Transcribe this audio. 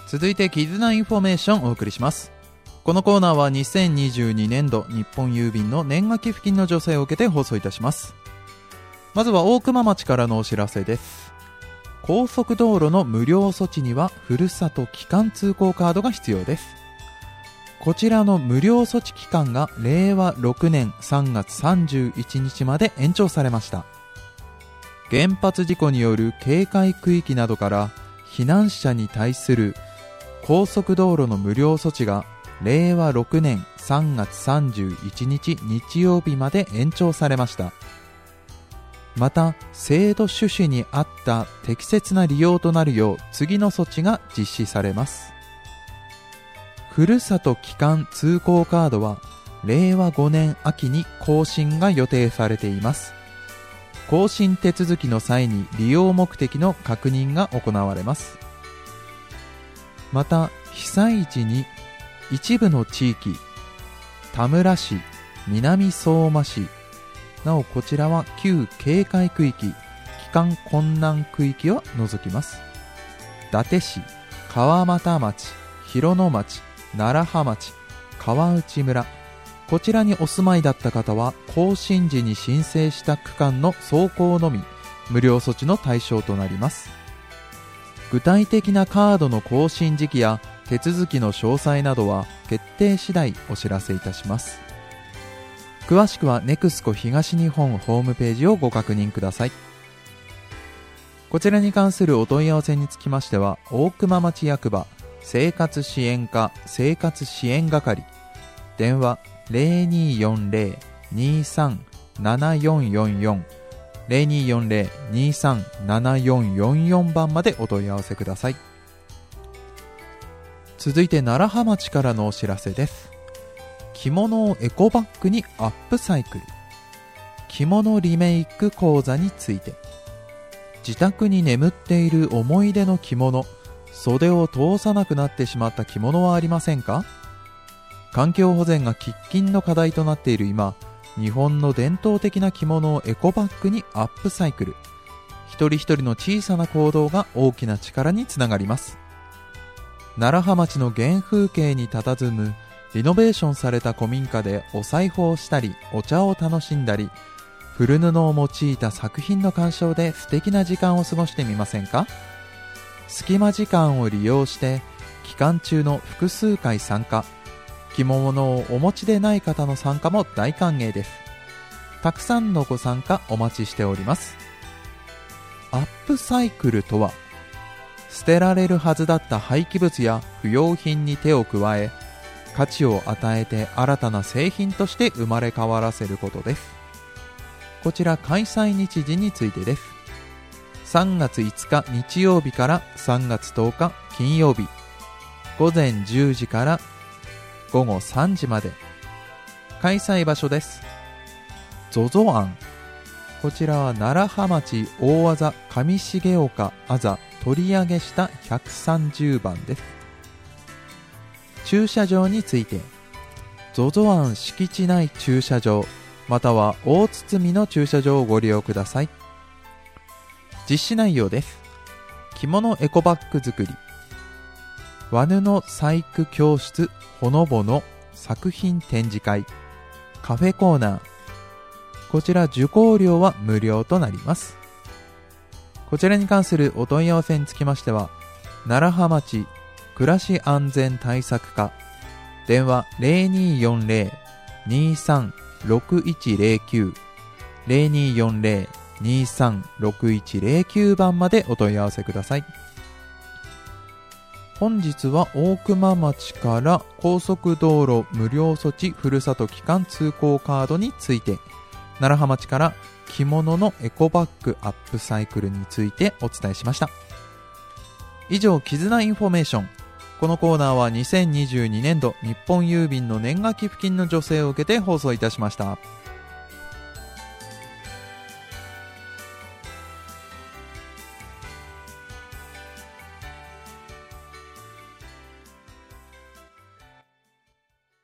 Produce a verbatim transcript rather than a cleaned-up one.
続いて絆インフォメーションをお送りします。このコーナーはにせんにじゅうにねんど日本郵便の年賀寄付金の助成を受けて放送いたします。まずは大熊町からのお知らせです。高速道路の無料措置にはふるさと帰還通行カードが必要です。こちらの無料措置期間がれいわろくねんさんがつさんじゅういちにちまで延長されました。原発事故による警戒区域などから避難者に対する高速道路の無料措置がれいわろくねんさんがつさんじゅういちにち日曜日まで延長されました。また制度趣旨に合った適切な利用となるよう次の措置が実施されます。ふるさと帰還通行カードはれいわごねん秋に更新が予定されています。更新手続きの際に利用目的の確認が行われます。また被災時に一部の地域、田村市、南相馬市なおこちらは旧警戒区域、帰還困難区域を除きます。伊達市、川俣町、広野町、楢葉町、川内村、こちらにお住まいだった方は更新時に申請した区間の走行のみ無料措置の対象となります。具体的なカードの更新時期や手続きの詳細などは決定次第お知らせいたします。詳しくはネクスコ東日本ホームページをご確認ください。こちらに関するお問い合わせにつきましては大熊町役場生活支援課生活支援係電話 ゼロにーよんゼロ にーさん ななよんよんよん ゼロにーよんゼロ にーさん ななよんよんよん 番までお問い合わせください。続いて楢葉町からのお知らせです。着物をエコバッグにアップサイクル、着物リメイク講座について、自宅に眠っている思い出の着物、袖を通さなくなってしまった着物はありませんか？環境保全が喫緊の課題となっている今、日本の伝統的な着物をエコバッグにアップサイクル、一人一人の小さな行動が大きな力につながります。楢葉町の原風景に佇むリノベーションされた古民家でお裁縫をしたりお茶を楽しんだり、古布を用いた作品の鑑賞で素敵な時間を過ごしてみませんか？隙間時間を利用して期間中の複数回参加、着物をお持ちでない方の参加も大歓迎です。たくさんのご参加お待ちしております。アップサイクルとは、捨てられるはずだった廃棄物や不要品に手を加え、価値を与えて新たな製品として生まれ変わらせることです。こちら開催日時についてです。さんがついつか日曜日からさんがつとおか金曜日、ごぜんじゅうじからごごさんじまで。開催場所です。 ゾゾ 庵、こちらは楢葉町大字上重岡あざ取り上げ下ひゃくさんじゅうばんです。駐車場について ゾゾ 庵敷地内駐車場または大堤の駐車場をご利用ください。実施内容です。着物エコバッグ作り、和布細工教室ほのぼの作品展示会、カフェコーナー、こちら受講料は無料となります。こちらに関するお問い合わせにつきましては楢葉町暮らし安全対策課電話 ゼロにーよんゼロ にーさん ろくいちゼロきゅう ゼロにーよんゼロ にーさん ろくいちゼロきゅう 番までお問い合わせください。本日は大熊町から高速道路無料措置ふるさと帰還通行カードについて、楢葉町から着物のエコバッグアップサイクルについてお伝えしました。以上、絆インフォメーション。このコーナーはにせんにじゅうにねんど日本郵便の年賀寄付金の助成を受けて放送いたしました。